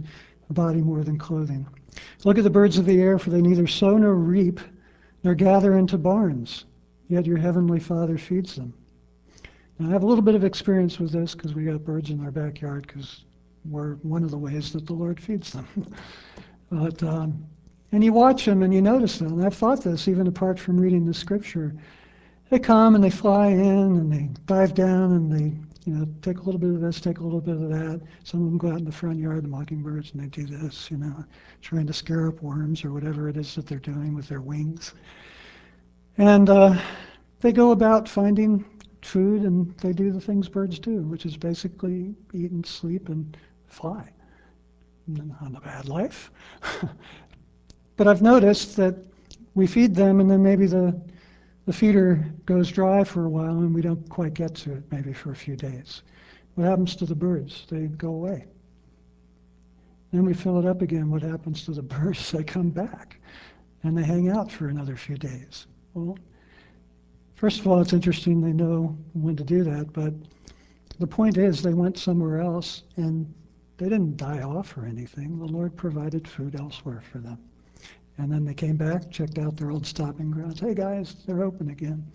Speaker 1: a body more than clothing. Look at the birds of the air, for they neither sow nor reap, nor gather into barns, yet your heavenly Father feeds them. Now, I have a little bit of experience with this because we got birds in our backyard because we're one of the ways that the Lord feeds them. But and you watch them and you notice them. And I've thought this even apart from reading the scripture. They come and they fly in and they dive down and they take a little bit of this, take a little bit of that. Some of them go out in the front yard, the mockingbirds, and they do this, trying to scare up worms or whatever it is that they're doing with their wings. And they go about finding food and they do the things birds do, which is basically eat and sleep and fly. Not a bad life. But I've noticed that we feed them and then maybe the feeder goes dry for a while and we don't quite get to it, maybe for a few days. What happens to the birds? They go away. Then we fill it up again. What happens to the birds? They come back and they hang out for another few days. Well, first of all, it's interesting they know when to do that, but the point is they went somewhere else and they didn't die off or anything. The Lord provided food elsewhere for them. And then they came back, checked out their old stopping grounds. Hey guys, they're open again.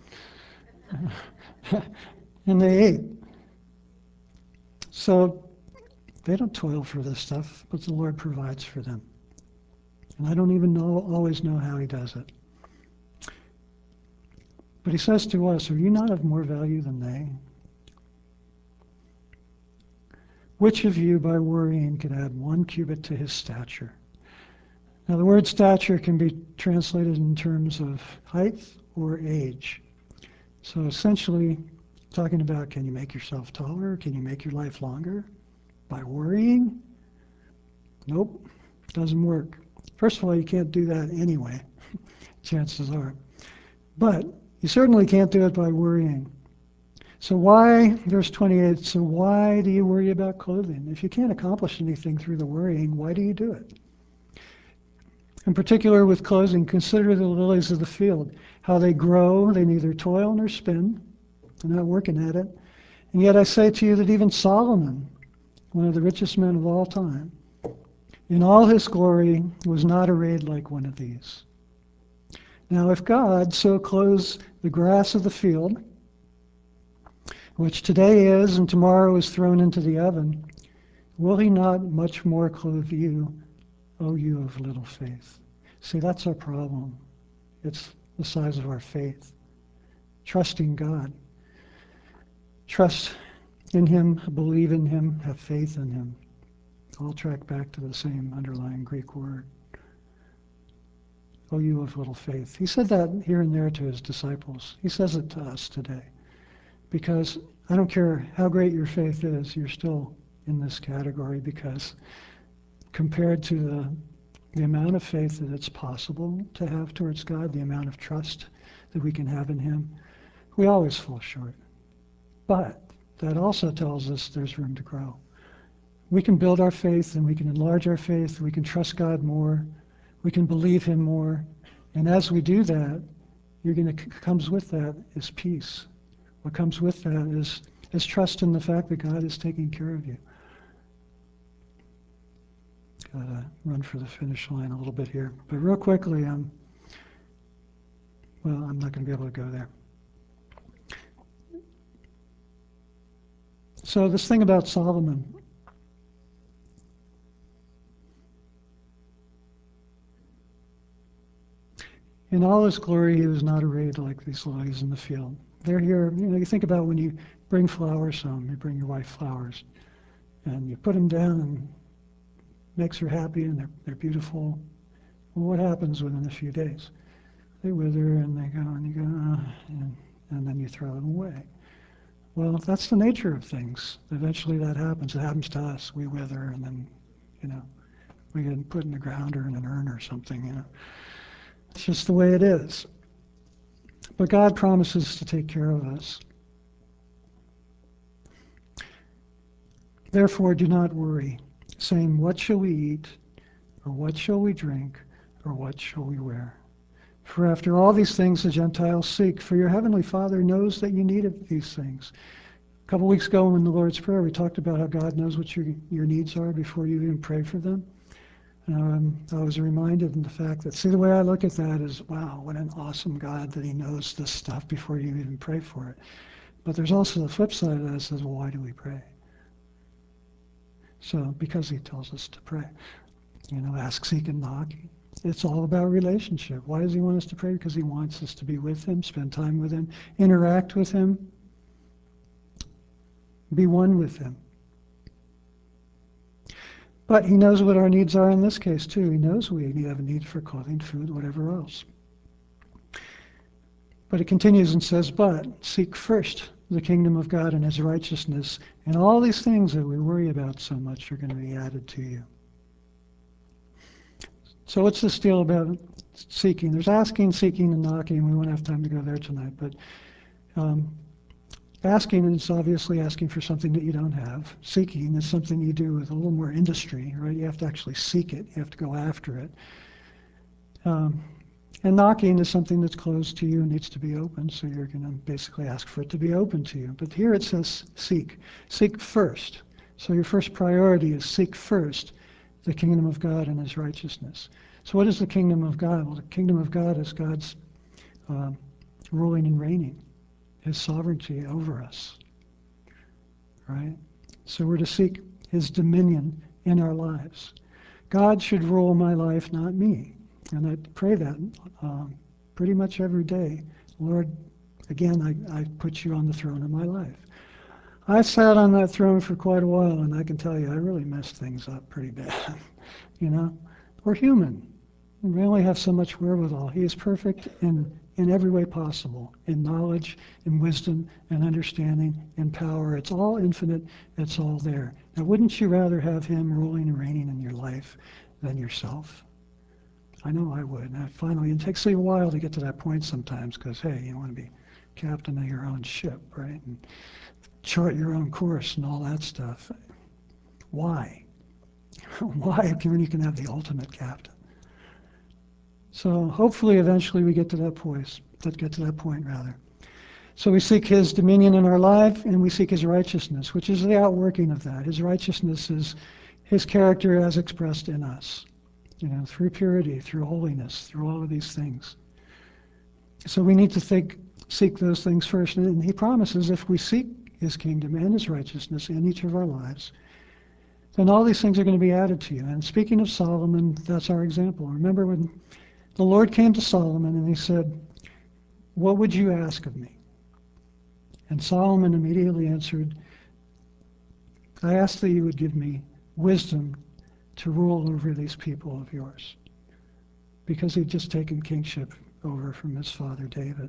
Speaker 1: And they ate. So they don't toil for this stuff, but the Lord provides for them. And I don't even always know how he does it. But he says to us, are you not of more value than they? Which of you by worrying could add 1 cubit to his stature? Now, the word stature can be translated in terms of height or age. So essentially, talking about can you make yourself taller? Can you make your life longer? By worrying? Nope, doesn't work. First of all, you can't do that anyway, chances are. But you certainly can't do it by worrying. So why, verse 28, so why do you worry about clothing? If you can't accomplish anything through the worrying, why do you do it? In particular with clothing, consider the lilies of the field, how they grow, they neither toil nor spin. They're not working at it. And yet I say to you that even Solomon, one of the richest men of all time, in all his glory was not arrayed like one of these. Now if God so clothes the grass of the field, which today is and tomorrow is thrown into the oven, will he not much more clothe you, O you of little faith? See, that's our problem. It's the size of our faith. Trusting God. Trust in him, believe in him, have faith in him. All track back to the same underlying Greek word. O you of little faith. He said that here and there to his disciples. He says it to us today. Because I don't care how great your faith is, you're still in this category because compared to the amount of faith that it's possible to have towards God, the amount of trust that we can have in him, we always fall short. But that also tells us there's room to grow. We can build our faith and we can enlarge our faith, we can trust God more, we can believe him more, and as we do that, comes with that is peace. What comes with that is trust in the fact that God is taking care of you. Gotta run for the finish line a little bit here. But real quickly, I'm not going to be able to go there. So this thing about Solomon. In all his glory, he was not arrayed like these lilies in the field. They're here, you think about when you bring flowers home, you bring your wife flowers, and you put them down and makes her happy and they're beautiful. Well, what happens within a few days? They wither and they go and you go, and then you throw them away. Well, that's the nature of things. Eventually that happens. It happens to us. We wither and then, we get put in the ground or in an urn or something, It's just the way it is. But God promises to take care of us. Therefore, do not worry, saying, what shall we eat, or what shall we drink, or what shall we wear? For after all these things the Gentiles seek, for your heavenly Father knows that you need these things. A couple weeks ago in the Lord's Prayer, we talked about how God knows what your needs are before you even pray for them. I was reminded in the fact that, see, the way I look at that is, wow, what an awesome God that he knows this stuff before you even pray for it. But there's also the flip side of that that says, well, why do we pray? So, because he tells us to pray. Ask, seek, and knock. It's all about relationship. Why does he want us to pray? Because he wants us to be with him, spend time with him, interact with him, be one with him. But he knows what our needs are in this case, too. He knows we have a need for clothing, food, whatever else. But it continues and says, but seek first the kingdom of God and his righteousness, and all these things that we worry about so much are going to be added to you. So what's this deal about seeking? There's asking, seeking, and knocking. We won't have time to go there tonight, but asking is obviously asking for something that you don't have. Seeking is something you do with a little more industry, right? You have to actually seek it. You have to go after it. And knocking is something that's closed to you and needs to be open, so you're going to basically ask for it to be open to you. But here it says seek. Seek first. So your first priority is seek first the kingdom of God and his righteousness. So what is the kingdom of God? Well, the kingdom of God is God's ruling and reigning, his sovereignty over us, right? So we're to seek his dominion in our lives. God should rule my life, not me. And I pray that pretty much every day. Lord, again, I put you on the throne of my life. I sat on that throne for quite a while, and I can tell you, I really messed things up pretty bad. We're human. We only have so much wherewithal. He is perfect in every way possible, in knowledge, in wisdom, in understanding, in power. It's all infinite. It's all there. Now, wouldn't you rather have him ruling and reigning in your life than yourself? I know I would. And finally, it takes a while to get to that point sometimes because, hey, you want to be captain of your own ship, right? And chart your own course and all that stuff. Why? Why when you can have the ultimate captain? So hopefully eventually we get to that point, rather. So we seek his dominion in our life and we seek his righteousness, which is the outworking of that. His righteousness is his character as expressed in us, through purity, through holiness, through all of these things. So we need to seek those things first. And he promises if we seek his kingdom and his righteousness in each of our lives, then all these things are going to be added to you. And speaking of Solomon, that's our example. Remember when the Lord came to Solomon and he said, what would you ask of me? And Solomon immediately answered, I ask that you would give me wisdom to rule over these people of yours. Because he'd just taken kingship over from his father David.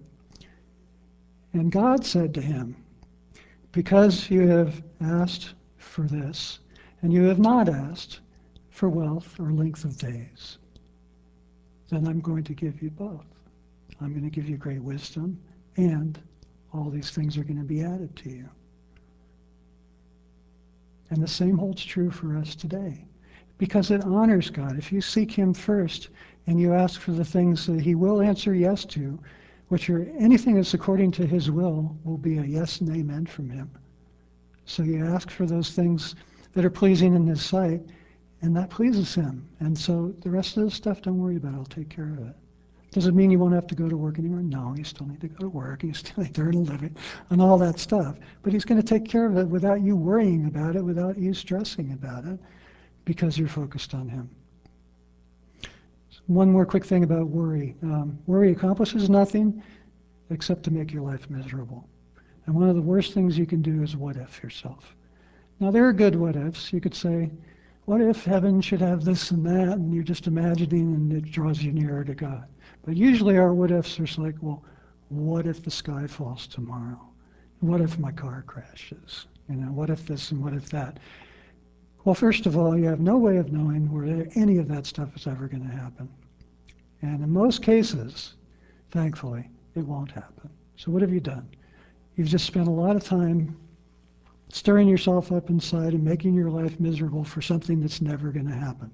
Speaker 1: And God said to him, because you have asked for this, and you have not asked for wealth or length of days, then I'm going to give you both. I'm going to give you great wisdom, and all these things are going to be added to you. And the same holds true for us today, because it honors God. If you seek him first, and you ask for the things that he will answer yes to, which are anything that's according to his will be a yes and amen from him. So you ask for those things that are pleasing in his sight, and that pleases him. And so the rest of the stuff, don't worry about it. I'll take care of it. Does it mean you won't have to go to work anymore? No, you still need to go to work. You still need to earn a living and all that stuff. But he's going to take care of it without you worrying about it, without you stressing about it, because you're focused on him. One more quick thing about worry. Worry accomplishes nothing except to make your life miserable. And one of the worst things you can do is what if yourself. Now, there are good what ifs. You could say, what if heaven should have this and that, and you're just imagining and it draws you nearer to God. But usually our what ifs are like, well, what if the sky falls tomorrow? What if my car crashes? What if this and what if that? Well, first of all, you have no way of knowing where any of that stuff is ever going to happen. And in most cases, thankfully, it won't happen. So what have you done? You've just spent a lot of time stirring yourself up inside and making your life miserable for something that's never going to happen.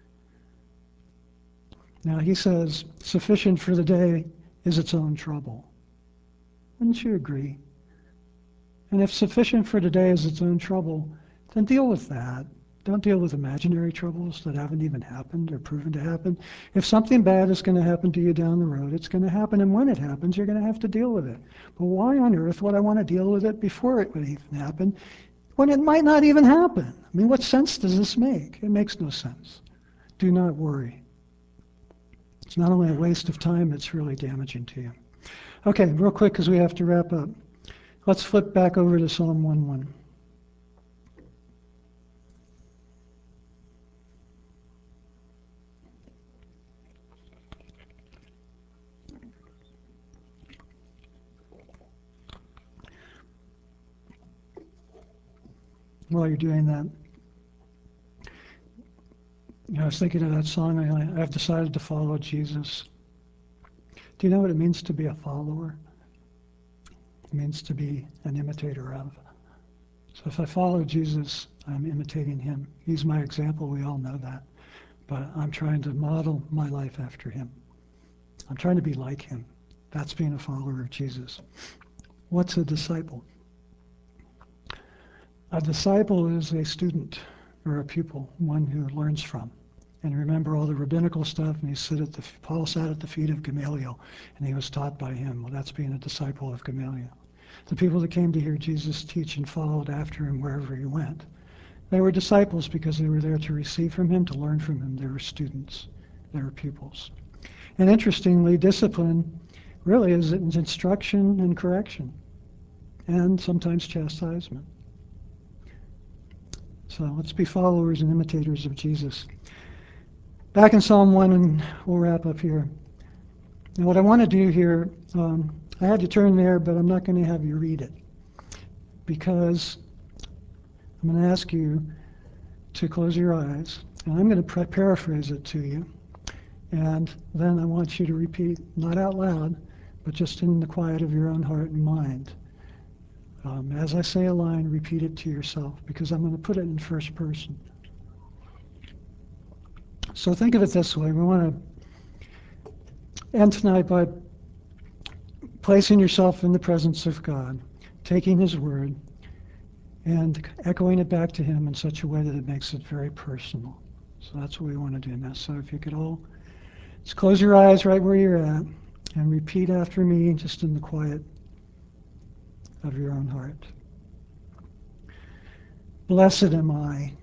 Speaker 1: Now, he says, sufficient for the day is its own trouble. Wouldn't you agree? And if sufficient for today is its own trouble, then deal with that. Don't deal with imaginary troubles that haven't even happened or proven to happen. If something bad is going to happen to you down the road, it's going to happen, and when it happens, you're going to have to deal with it. But why on earth would I want to deal with it before it would even happen, when it might not even happen? I mean, what sense does this make? It makes no sense. Do not worry. It's not only a waste of time, it's really damaging to you. Okay, real quick, because we have to wrap up. Let's flip back over to Psalm 1:1. While you're doing that, I was thinking of that song, I've decided to follow Jesus. Do you know what it means to be a follower? It means to be an imitator of. So if I follow Jesus, I'm imitating him. He's my example, we all know that. But I'm trying to model my life after him. I'm trying to be like him. That's being a follower of Jesus. What's a disciple? A disciple is a student or a pupil, one who learns from. And remember all the rabbinical stuff, and Paul sat at the feet of Gamaliel, and he was taught by him. Well, that's being a disciple of Gamaliel. The people that came to hear Jesus teach and followed after him wherever he went, they were disciples because they were there to receive from him, to learn from him. They were students. They were pupils. And interestingly, discipline really is instruction and correction, and sometimes chastisement. So let's be followers and imitators of Jesus. Back in Psalm 1, and we'll wrap up here. And what I want to do here, I had to turn there, but I'm not going to have you read it, because I'm going to ask you to close your eyes, and I'm going to paraphrase it to you. And then I want you to repeat, not out loud, but just in the quiet of your own heart and mind. As I say a line, repeat it to yourself, because I'm going to put it in first person. So think of it this way. We want to end tonight by placing yourself in the presence of God, taking his word, and echoing it back to him in such a way that it makes it very personal. So that's what we want to do now. So if you could all just close your eyes right where you're at and repeat after me, just in the quiet of your own heart. Blessed am I,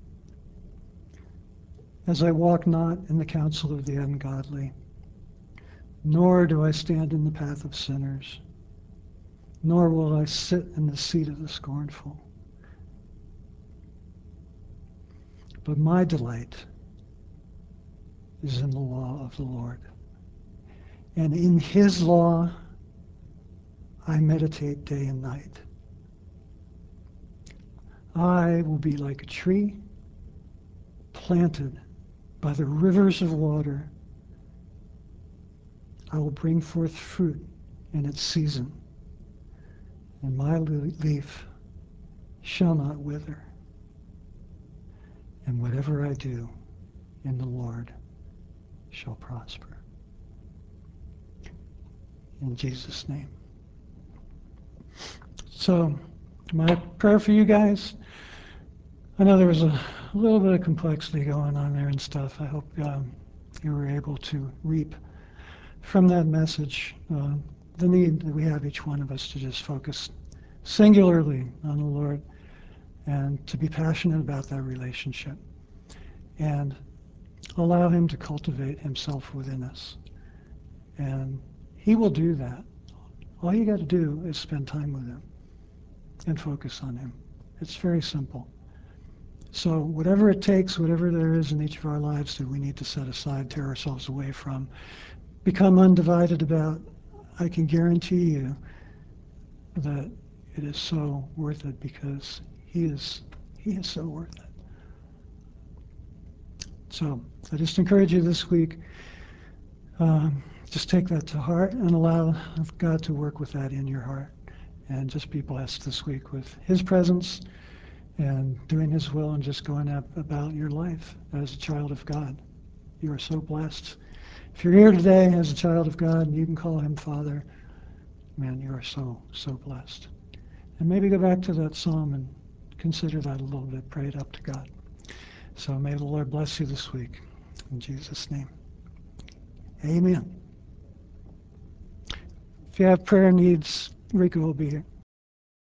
Speaker 1: as I walk not in the counsel of the ungodly, nor do I stand in the path of sinners, nor will I sit in the seat of the scornful. But my delight is in the law of the Lord. And in his law I meditate day and night. I will be like a tree planted by the rivers of water. I will bring forth fruit in its season, and my leaf shall not wither. And whatever I do in the Lord shall prosper. In Jesus' name. So, my prayer for you guys, I know there was a little bit of complexity going on there and stuff. I hope you were able to reap from that message the need that we have, each one of us, to just focus singularly on the Lord and to be passionate about that relationship and allow him to cultivate himself within us. And he will do that. All you got to do is spend time with him and focus on him. It's very simple. So whatever it takes, whatever there is in each of our lives that we need to set aside, tear ourselves away from, become undivided about, I can guarantee you that it is so worth it, because he is so worth it. So I just encourage you this week, just take that to heart and allow God to work with that in your heart, and just be blessed this week with his presence and doing his will and just going about your life as a child of God. You are so blessed. If you're here today as a child of God and you can call him Father, man, you are so, so blessed. And maybe go back to that psalm and consider that a little bit, pray it up to God. So may the Lord bless you this week. In Jesus' name. Amen. If you have prayer needs, Rika will be here.